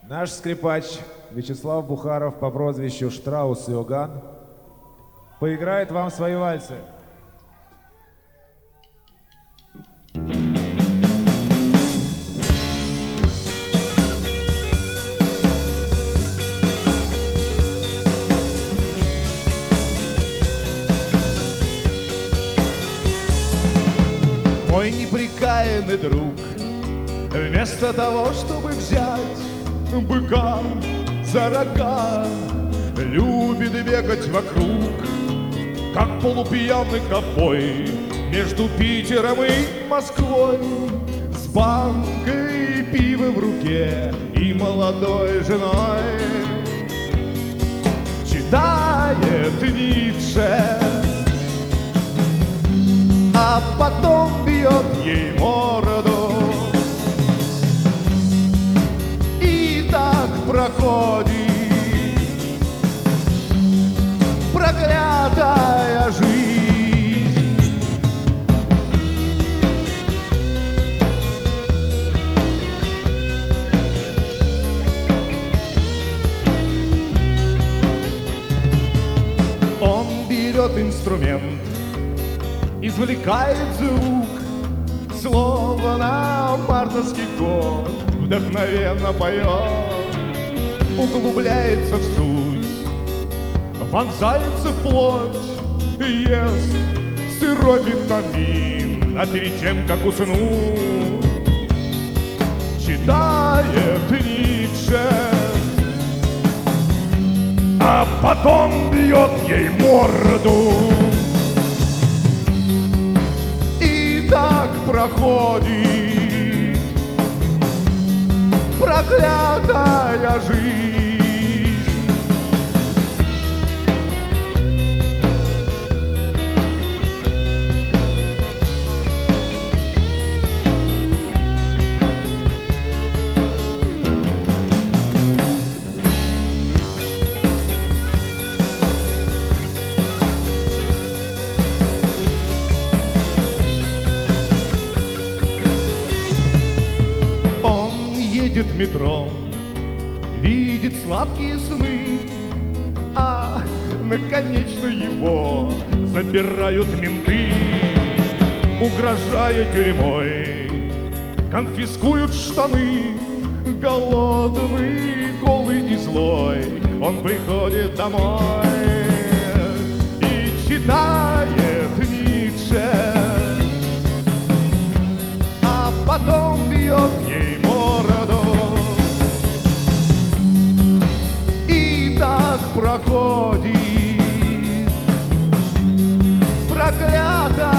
Наш скрипач Вячеслав Бухаров по прозвищу Штраус Иоганн поиграет вам свои вальсы. Мой неприкаянный друг, вместо того, чтобы взять быка за рога, любит бегать вокруг, как полупьяный ковбой, между Питером и Москвой, с банкой пива в руке и молодой женой. Читает Ницше, а потом бьет ей морду. И так проходит проклятая жизнь. Он берет инструмент, извлекает звук, словно мартовский год, вдохновенно поет, углубляется в суть, вонзается в плоть, ест сырой витамин, а перед тем, как уснуть, читает Ницше, а потом бьет ей морду. Так проходит проклятая жизнь. Едет в метро, видит сладкие сны, а наконечно его забирают менты, угрожая тюрьмой, конфискуют штаны. Голодный, голый и злой, он приходит домой и читает Ницше, а потом бьет ей морду. И так проходит проклятая